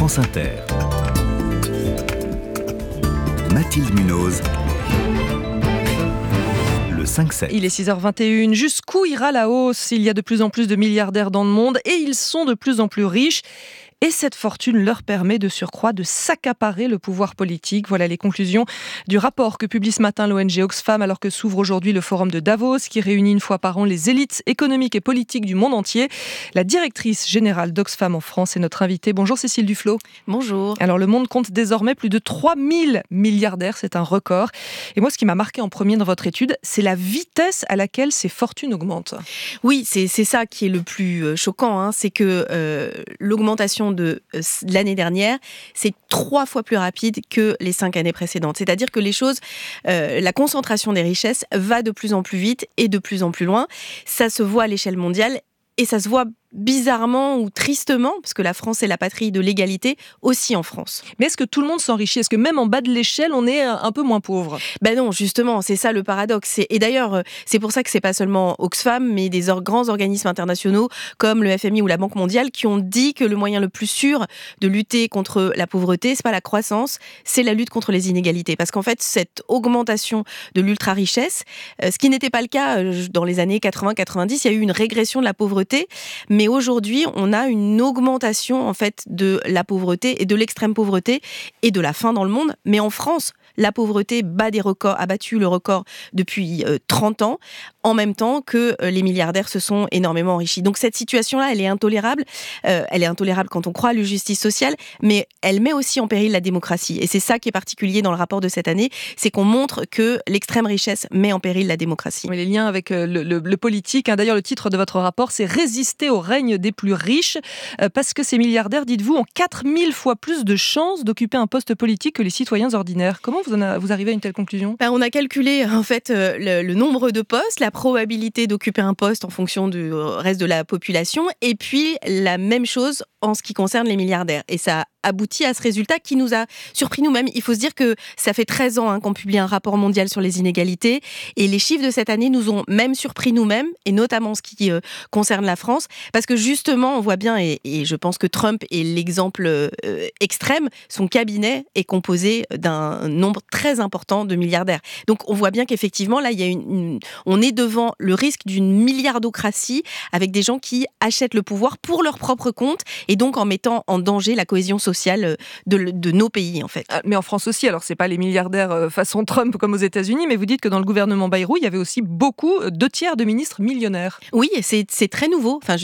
France Inter. Mathilde Munoz. Le 5-7. Il est 6h21. Jusqu'où ira la hausse ? Il y a de plus en plus de milliardaires dans le monde et ils sont de plus en plus riches. Et cette fortune leur permet de surcroît de s'accaparer le pouvoir politique. Voilà les conclusions du rapport que publie ce matin l'ONG Oxfam alors que s'ouvre aujourd'hui le forum de Davos qui réunit une fois par an les élites économiques et politiques du monde entier. La directrice générale d'Oxfam en France est notre invitée. Bonjour Cécile Duflot. Bonjour. Alors le monde compte désormais plus de 3000 milliardaires, c'est un record. Et moi ce qui m'a marqué en premier dans votre étude, c'est la vitesse à laquelle ces fortunes augmentent. Oui, c'est ça qui est le plus choquant, c'est que l'augmentation de l'année dernière, c'est 3 fois plus rapide que les 5 années précédentes. C'est-à-dire que les choses, la concentration des richesses va de plus en plus vite et de plus en plus loin. Ça se voit à l'échelle mondiale et ça se voit bizarrement ou tristement, parce que la France est la patrie de l'égalité, aussi en France. Mais est-ce que tout le monde s'enrichit ? Est-ce que même en bas de l'échelle, on est un peu moins pauvre ? Ben non, justement, c'est ça le paradoxe. Et d'ailleurs, c'est pour ça que c'est pas seulement Oxfam, mais des grands organismes internationaux comme le FMI ou la Banque mondiale qui ont dit que le moyen le plus sûr de lutter contre la pauvreté, c'est pas la croissance, c'est la lutte contre les inégalités. Parce qu'en fait, cette augmentation de l'ultra-richesse, ce qui n'était pas le cas dans les années 80-90, il y a eu une régression de la pauvreté, mais aujourd'hui, on a une augmentation en fait de la pauvreté et de l'extrême pauvreté et de la faim dans le monde. Mais en France, la pauvreté bat des records, a battu le record depuis 30 ans, en même temps que les milliardaires se sont énormément enrichis. Donc cette situation-là, elle est intolérable. Elle est intolérable quand on croit à la justice sociale, mais elle met aussi en péril la démocratie. Et c'est ça qui est particulier dans le rapport de cette année, c'est qu'on montre que l'extrême richesse met en péril la démocratie. Les liens avec le politique. D'ailleurs, le titre de votre rapport, c'est « Résister au règne des plus riches ». Parce que ces milliardaires, dites-vous, ont 4000 fois plus de chances d'occuper un poste politique que les citoyens ordinaires. Comment vous arrivez à une telle conclusion ? On a calculé en fait le nombre de postes, la probabilité d'occuper un poste en fonction du reste de la population, et puis la même chose en ce qui concerne les milliardaires. Et ça aboutit à ce résultat qui nous a surpris nous-mêmes. Il faut se dire que ça fait 13 ans qu'on publie un rapport mondial sur les inégalités, et les chiffres de cette année nous ont même surpris nous-mêmes, et notamment en ce qui concerne la France, parce que justement, on voit bien, et je pense que Trump est l'exemple extrême, son cabinet est composé d'un nombre très important de milliardaires. Donc on voit bien qu'effectivement, là, il y a on est devant le risque d'une milliardocratie avec des gens qui achètent le pouvoir pour leur propre compte, et donc en mettant en danger la cohésion sociale de nos pays, en fait. Mais en France aussi, alors c'est pas les milliardaires façon Trump comme aux États-Unis, mais vous dites que dans le gouvernement Bayrou, il y avait aussi beaucoup, 2/3 de ministres millionnaires. Oui, c'est très nouveau. Enfin,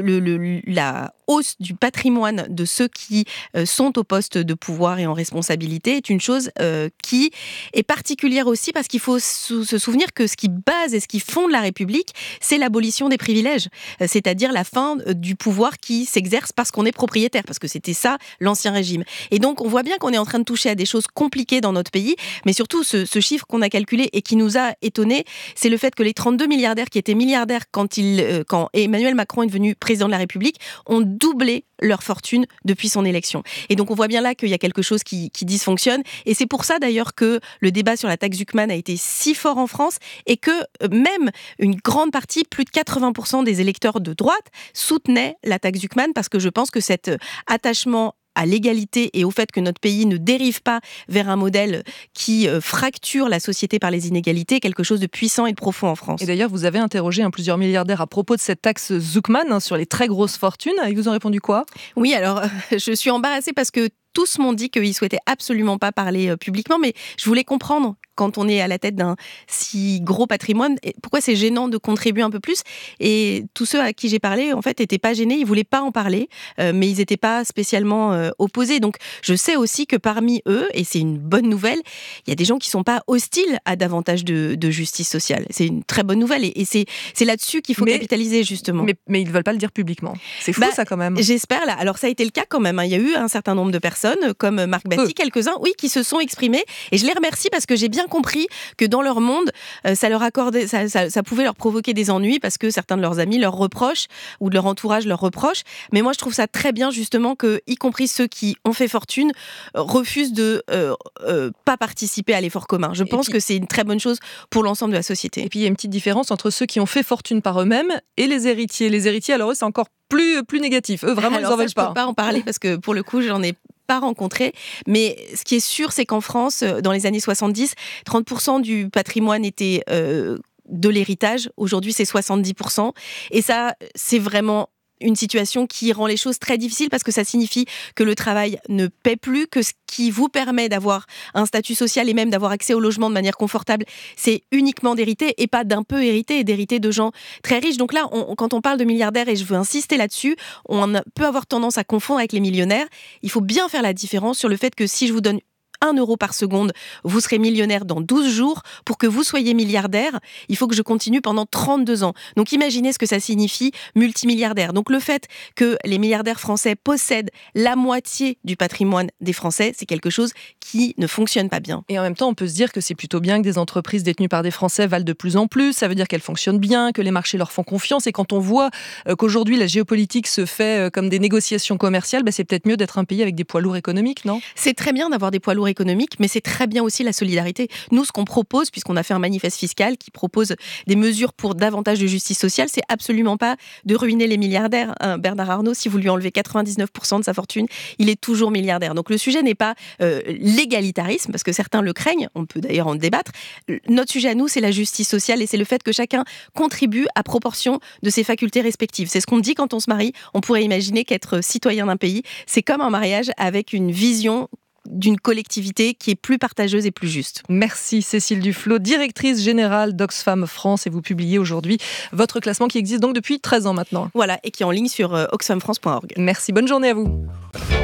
la hausse du patrimoine de ceux qui sont au poste de pouvoir et en responsabilité est une chose qui est particulière aussi parce qu'il faut se souvenir que ce qui base et ce qui fonde la République, c'est l'abolition des privilèges, c'est-à-dire la fin du pouvoir qui s'exerce parce qu'on est propriétaire, parce que c'était ça l'ancien régime. Et donc on voit bien qu'on est en train de toucher à des choses compliquées dans notre pays, mais surtout ce chiffre qu'on a calculé et qui nous a étonnés, c'est le fait que les 32 milliardaires qui étaient milliardaires quand Emmanuel Macron est devenu président de la République ont doublé leur fortune depuis son élection. Et donc on voit bien là qu'il y a quelque chose qui dysfonctionne, et c'est pour ça d'ailleurs que le débat sur la taxe Zuckman a été si fort en France, et que même une grande partie, plus de 80% des électeurs de droite soutenaient la taxe Zuckman, parce que je pense que cet attachement à l'égalité et au fait que notre pays ne dérive pas vers un modèle qui fracture la société par les inégalités, quelque chose de puissant et de profond en France. Et d'ailleurs, vous avez interrogé plusieurs milliardaires à propos de cette taxe Zuckman sur les très grosses fortunes. Ils vous ont répondu quoi ? Oui, alors je suis embarrassée parce que tous m'ont dit qu'ils souhaitaient absolument pas parler publiquement, mais je voulais comprendre, quand on est à la tête d'un si gros patrimoine, pourquoi c'est gênant de contribuer un peu plus. Et tous ceux à qui j'ai parlé, en fait, n'étaient pas gênés, ils voulaient pas en parler, mais ils n'étaient pas spécialement opposés. Donc, je sais aussi que parmi eux, et c'est une bonne nouvelle, il y a des gens qui sont pas hostiles à davantage de justice sociale. C'est une très bonne nouvelle, et c'est là-dessus qu'il faut capitaliser, justement. Mais ils ne veulent pas le dire publiquement. C'est fou, ça, quand même. J'espère, là. Alors, ça a été le cas quand même. Il y a eu un certain nombre de personnes, comme Marc Batti, quelques-uns, oui, qui se sont exprimés, et je les remercie parce que j'ai bien compris que dans leur monde, ça pouvait leur provoquer des ennuis parce que certains de leurs amis leur reprochent ou de leur entourage leur reprochent. Mais moi, je trouve ça très bien justement que, y compris ceux qui ont fait fortune, refusent de pas participer à l'effort commun. Je pense que c'est une très bonne chose pour l'ensemble de la société. Et puis, il y a une petite différence entre ceux qui ont fait fortune par eux-mêmes et les héritiers. Les héritiers, alors eux, c'est encore plus négatif. Eux, vraiment, ils n'en veulent pas. Je ne peux pas en parler parce que, pour le coup, j'en ai pas rencontré. Mais ce qui est sûr, c'est qu'en France, dans les années 70, 30% du patrimoine était de l'héritage. Aujourd'hui, c'est 70%. Et ça, c'est vraiment une situation qui rend les choses très difficiles parce que ça signifie que le travail ne paie plus, que ce qui vous permet d'avoir un statut social et même d'avoir accès au logement de manière confortable, c'est uniquement d'hériter et pas d'un peu hériter et d'hériter de gens très riches. Donc là, quand on parle de milliardaires, et je veux insister là-dessus, on peut avoir tendance à confondre avec les millionnaires. Il faut bien faire la différence sur le fait que si je vous donne 1 euro par seconde, vous serez millionnaire dans 12 jours. Pour que vous soyez milliardaire, il faut que je continue pendant 32 ans. Donc imaginez ce que ça signifie multimilliardaire. Donc le fait que les milliardaires français possèdent la moitié du patrimoine des Français, c'est quelque chose qui ne fonctionne pas bien. Et en même temps, on peut se dire que c'est plutôt bien que des entreprises détenues par des Français valent de plus en plus. Ça veut dire qu'elles fonctionnent bien, que les marchés leur font confiance. Et quand on voit qu'aujourd'hui la géopolitique se fait comme des négociations commerciales, c'est peut-être mieux d'être un pays avec des poids lourds économiques, non ? C'est très bien d'avoir des poids lourds économique, mais c'est très bien aussi la solidarité. Nous, ce qu'on propose, puisqu'on a fait un manifeste fiscal qui propose des mesures pour davantage de justice sociale, c'est absolument pas de ruiner les milliardaires. Bernard Arnault, si vous lui enlevez 99% de sa fortune, il est toujours milliardaire. Donc le sujet n'est pas l'égalitarisme, parce que certains le craignent, on peut d'ailleurs en débattre. Notre sujet à nous, c'est la justice sociale et c'est le fait que chacun contribue à proportion de ses facultés respectives. C'est ce qu'on dit quand on se marie. On pourrait imaginer qu'être citoyen d'un pays, c'est comme un mariage avec une vision d'une collectivité qui est plus partageuse et plus juste. Merci Cécile Duflot, directrice générale d'Oxfam France, et vous publiez aujourd'hui votre classement qui existe donc depuis 13 ans maintenant. Voilà, et qui est en ligne sur oxfamfrance.org. Merci, bonne journée à vous.